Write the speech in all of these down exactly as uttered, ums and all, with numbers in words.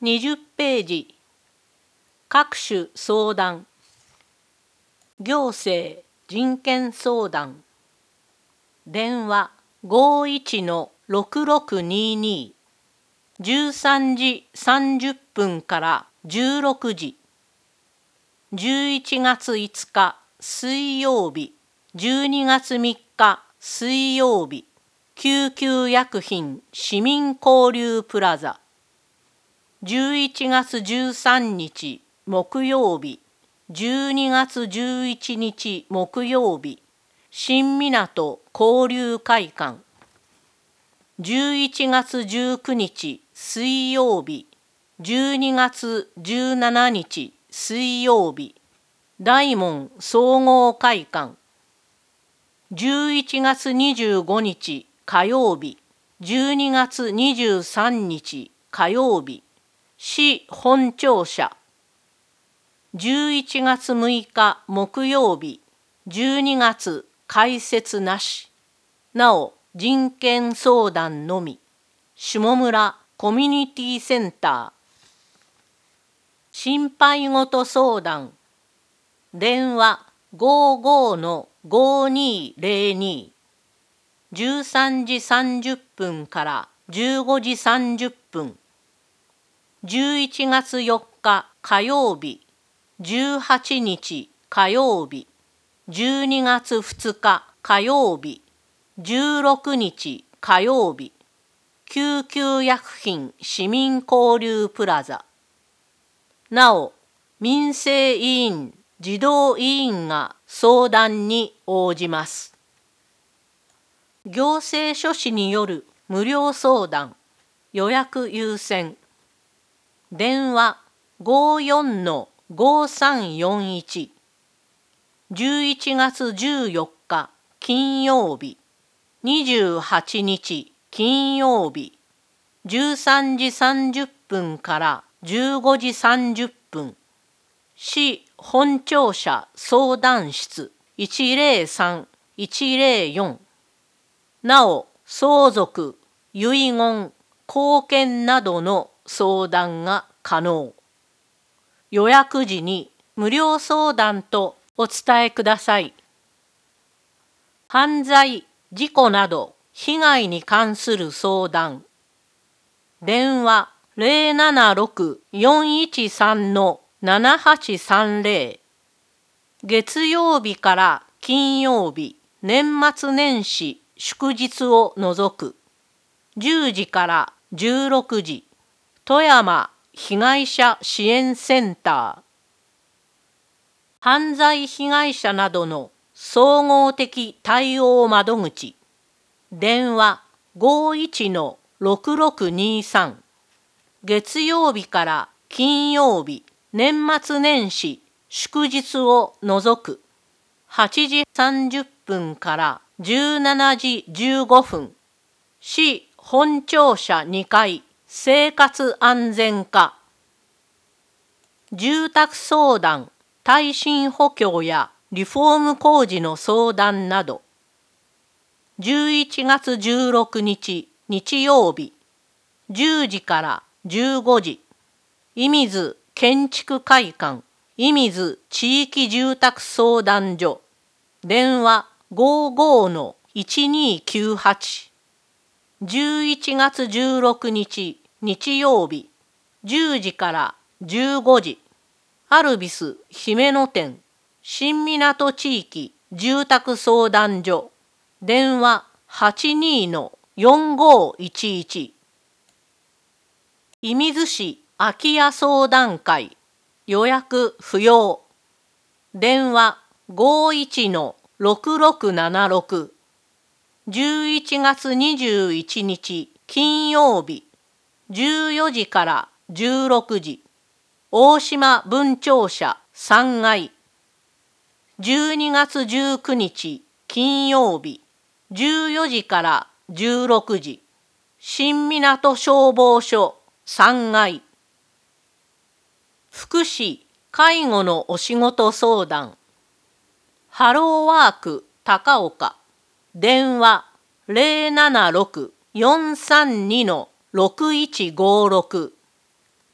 にじゅっページ、各種相談、行政人権相談、電話 ごーいちのろくろくにーにー、じゅうさんじさんじゅっぷんからじゅうろくじ、じゅういちがついつか水曜日、じゅうにがつみっか水曜日、救急薬品市民交流プラザ、じゅういちがつじゅうさんにち木曜日、じゅうにがつじゅういちにち木曜日、新港交流会館、じゅういちがつじゅうくにち水曜日、じゅうにがつじゅうしちにち水曜日、大門総合会館、じゅういちがつにじゅうごにち火曜日、じゅうにがつにじゅうさんにち火曜日、市本庁舎、じゅういちがつむいか木曜日、じゅうにがつ開設なし、なお人権相談のみ、下村コミュニティセンター、心配事相談、電話 ごーごーのごーにーぜろに、じゅうさんじさんじゅっぷんからじゅうごじさんじゅっぷん、じゅういちがつよっか火曜日、じゅうはちにち火曜日、じゅうにがつふつか火曜日、じゅうろくにち火曜日、救急薬品市民交流プラザ。なお、民生委員、児童委員が相談に応じます。行政書士による無料相談、予約優先。電話 ごーよんのごーさんよんいち、じゅういちがつじゅうよっか金曜日、にじゅうはちにち金曜日、じゅうさんじさんじゅっぷんからじゅうごじさんじゅっぷん、市本庁舎相談室 いちぜろさんいちぜろよん。なお、相続、遺言、後見などの相談が可能。予約時に無料相談とお伝えください。犯罪、事故など被害に関する相談。電話 ぜろななろくよんいちさんのななはちさんぜろ。月曜日から金曜日、年末年始、祝日を除く。じゅうじからじゅうろくじ、富山被害者支援センター。犯罪被害者などの総合的対応窓口。電話 ごーいちのろくろくにーさん。月曜日から金曜日、年末年始、祝日を除く。はちじさんじゅっぷんからじゅうしちじじゅうごふん。市本庁舎にかい、生活安全課。住宅相談、耐震補強やリフォーム工事の相談など。じゅういちがつじゅうろくにち日曜日、じゅうじからじゅうごじ、射水建築会館、射水地域住宅相談所、電話 ごーごーのいちにーきゅうはち、じゅういちがつじゅうろくにち日曜日、じゅうじからじゅうごじ、アルビス姫野店、新港地域住宅相談所、電話 はちにーのよんごーいちいち。射水市空き家相談会、予約不要。電話 ごーいちのろくろくななろく。じゅういちがつにじゅういちにち金曜日、じゅうよじからじゅうろくじ、大島分庁舎さんがい。じゅうにがつじゅうくにち金曜日、じゅうよじからじゅうろくじ、新港消防署さんがい。福祉・介護のお仕事相談。ハローワーク高岡。電話 ぜろななろくよんさんにのろくいちごろく。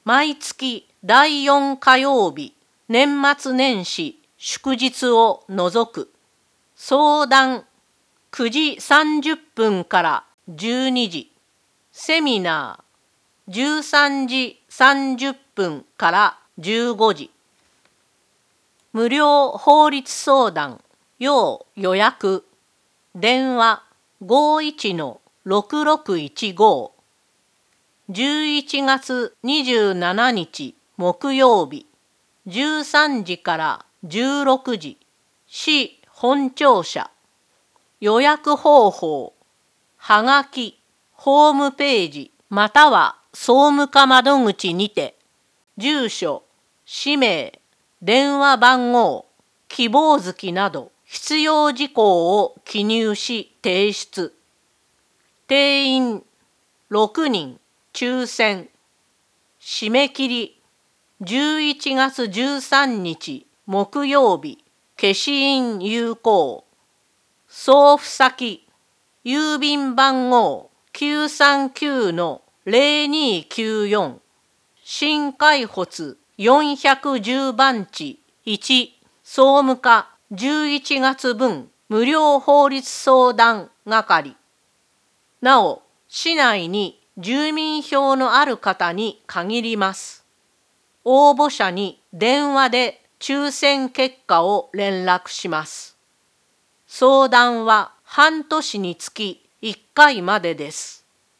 毎月だいよん火曜日、年末年始、祝日を除く。相談くじさんじゅっぷんからじゅうにじ。セミナーじゅうさんじさんじゅっぷんからじゅうごじ。無料法律相談要予約。電話 ごーいちのろくろくいちご。じゅういちがつにじゅうしちにち木曜日じゅうさんじからじゅうろくじ。市本庁舎。予約方法はがきホームページまたは総務課窓口にて住所氏名電話番号希望月など必要事項を記入し提出。定員ろくにん抽選。締め切りじゅういちがつじゅうさんにち木曜日消印有効。送付先郵便番号 きゅうさんきゅうのぜろにきゅうよん。新海発よんひゃくじゅう番地いち総務課じゅういちがつ分無料法律相談係。なお、市内に住民票のある方に限ります。応募者に電話で抽選結果を連絡します。相談は半年につきいっかいまでです。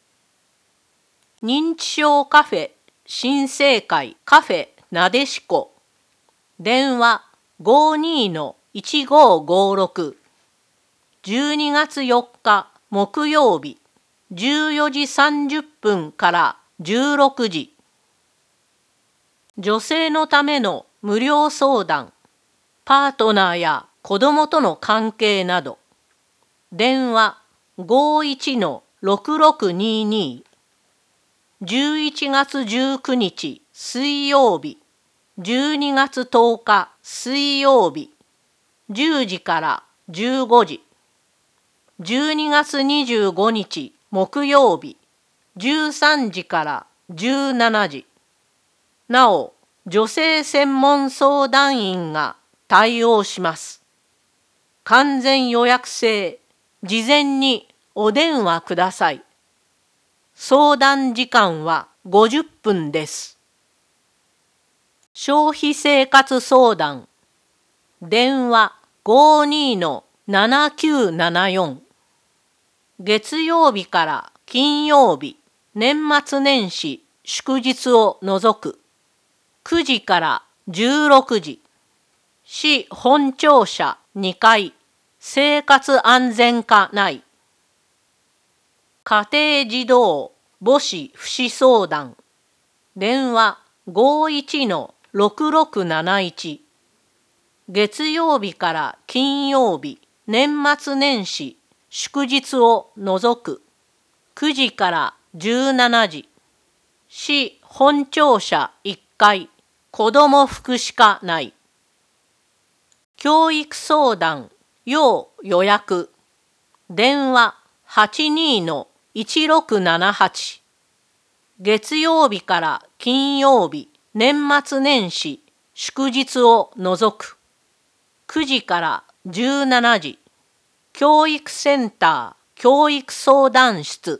認知症カフェ新生会カフェなでしこ。電話 ごーにーのいちごーごーろく。じゅうにがつよっか木曜日じゅうよじさんじゅっぷんからじゅうろくじ。女性のための無料相談、パートナーや子供との関係など。電話 ごーいちのろくろくにーにー。じゅういちがつじゅうくにち水曜日、じゅうにがつとおか水曜日、じゅうじからじゅうごじ。じゅうにがつにじゅうごにち木曜日、じゅうさんじからじゅうしちじ。なお、女性専門相談員が対応します。完全予約制、事前にお電話ください。相談時間はごじゅっぷんです。消費生活相談。電話 ごーにーのななきゅうななよん。月曜日から金曜日、年末年始、祝日を除く。くじからじゅうろくじ。市本庁舎にかい、生活安全課内。家庭児童母子福祉相談。電話 ごーいちのろくろくなないち。月曜日から金曜日、年末年始、祝日を除く。くじからじゅうしちじ。市本庁舎いっかい、子ども福祉課内。教育相談要予約。電話 はちにーのいちろくななはち。月曜日から金曜日、年末年始、祝日を除く。くじからじゅうしちじ。教育センター教育相談室。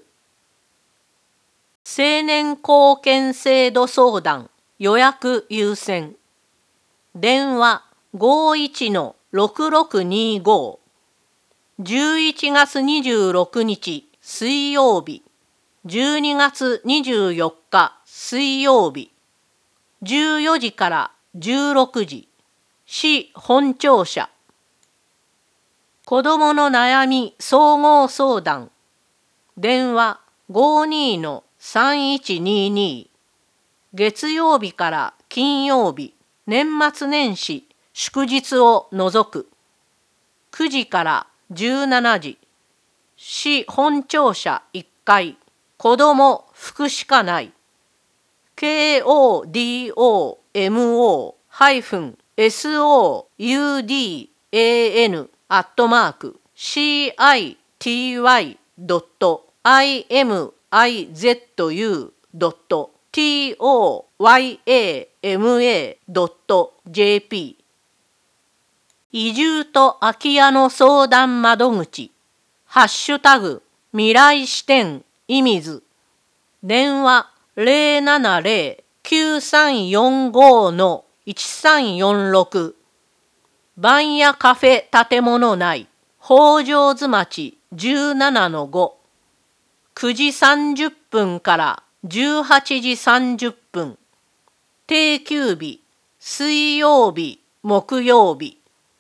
青年貢献制度相談予約優先。電話 ごーいちのろくろくにーご。じゅういちがつにじゅうろくにち水曜日、じゅうにがつにじゅうよっか水曜日、じゅうよじからじゅうろくじ。市本庁舎。子どもの悩み総合相談。電話 ごーにーのさんいちにーにー。月曜日から金曜日、年末年始、祝日を除く。くじからじゅうしちじ。市本庁舎いっかい、子ども福祉課内。ケーオーディーオーエムオーエスオーユーディーエーエヌ アットマーク シーアイティーワイ ドット アイエムアイゼットユー ドットトヤマドットジェーピー 移住と空き家の相談窓口ハッシュタグ未来支店射水電話 ゼロななゼロ きゅうさんよんご いちさんよんろく 番屋カフェ建物内北条津町 じゅうななのご くじさんじゅっぷんからじゅうはちじさんじゅっぷん定休日水曜日木曜日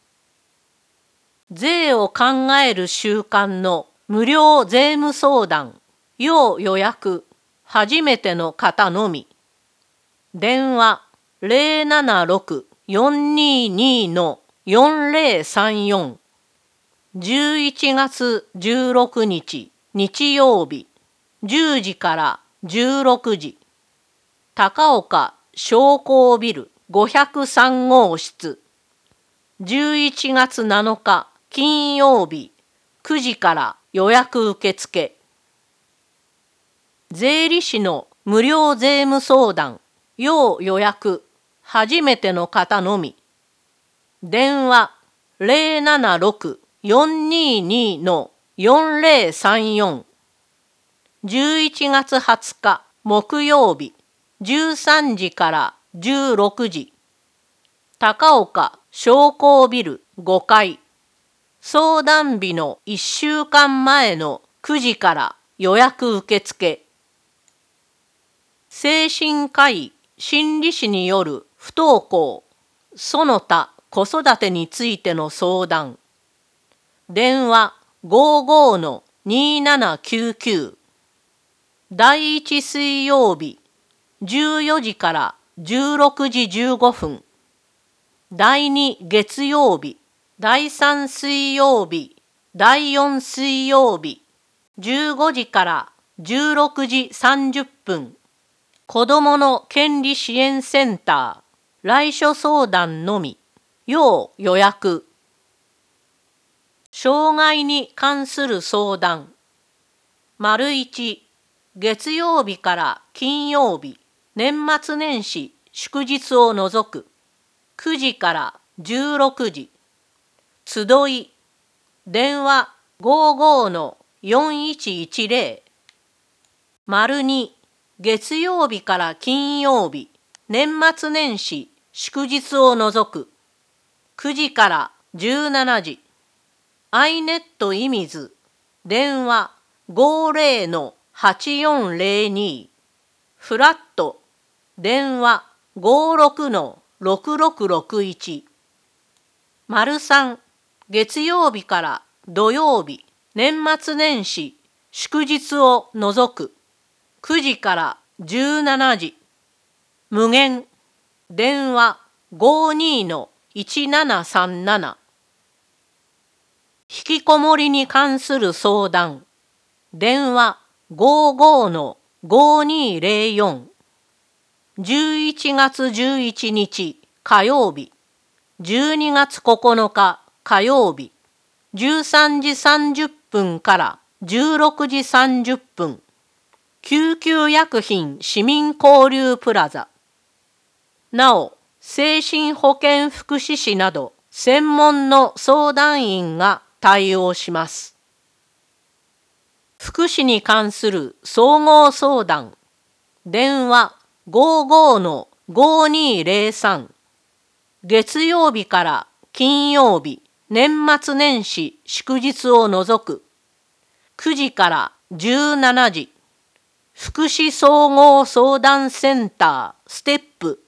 税を考える習慣の無料税務相談要予約初めての方のみ電話 ゼロななろく よんにに よんゼロさんよん じゅういちがつじゅうろくにち日曜日じゅうじからじゅうろくじ高岡商工ビルごひゃくさん号室じゅういちがつなのか金曜日くじから予約受付税理士の無料税務相談要予約初めての方のみ電話 ゼロななろく よんにに よんゼロさんよん じゅういちがつはつか木曜日じゅうさんじからじゅうろくじ高岡商工ビルごかい相談日のいっしゅうかんまえのくじから予約受付精神科医心理師による不登校その他子育てについての相談電話 ごじゅうのにななきゅうきゅう 第一水曜日じゅうよじからじゅうろくじじゅうごふん第二月曜日第三水曜日第四水曜日じゅうごじからじゅうろくじさんじゅっぷん子どもの権利支援センター来所相談のみ要予約障害に関する相談丸一月曜日から金曜日年末年始祝日を除くくじからじゅうろくじ集い電話 ごじゅうのよんいちいちゼロ 丸に月曜日から金曜日年末年始祝日を除くくじからじゅうしちじアイネット射水電話 ごゼロのはちよんゼロに フラット電話 ごろくのろくろくろくいち 丸さん月曜日から土曜日年末年始祝日を除くくじからじゅうしちじ無限電話 ごにのいちななさんなな 引きこもりに関する相談電話 ごじゅうのごにゼロよん じゅういちがつじゅういちにち火曜日じゅうにがつここのか火曜日じゅうさんじさんじゅっぷんからじゅうろくじさんじゅっぷん救急薬品市民交流プラザなお精神保健福祉士など専門の相談員が対応します福祉に関する総合相談電話 ごじゅうのごにゼロさん 月曜日から金曜日年末年始祝日を除くくじからじゅうしちじ福祉総合相談センターステップ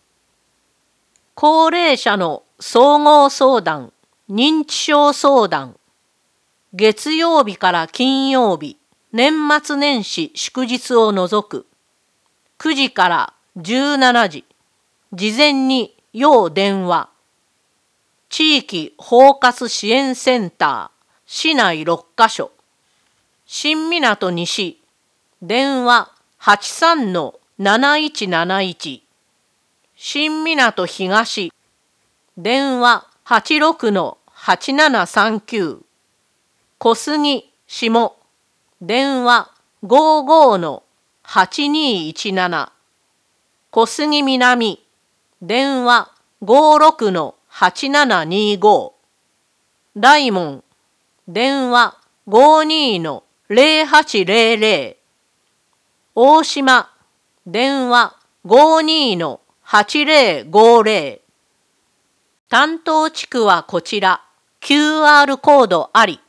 高齢者の総合相談認知症相談月曜日から金曜日年末年始祝日を除くくじからじゅうしちじ事前に要電話地域包括支援センター市内ろっかしょ新港西電話 はちさんのなないちなないち 新港東電話 はちろくのはちななさんきゅう 小杉下電話 ごじゅうのはちにいちなな小杉南、電話ごろくのはちななにご。大門、電話ごにのぜろはちぜろぜろ。大島、電話ごにのはちぜろごぜろ。担当地区はこちら。キューアール コードあり。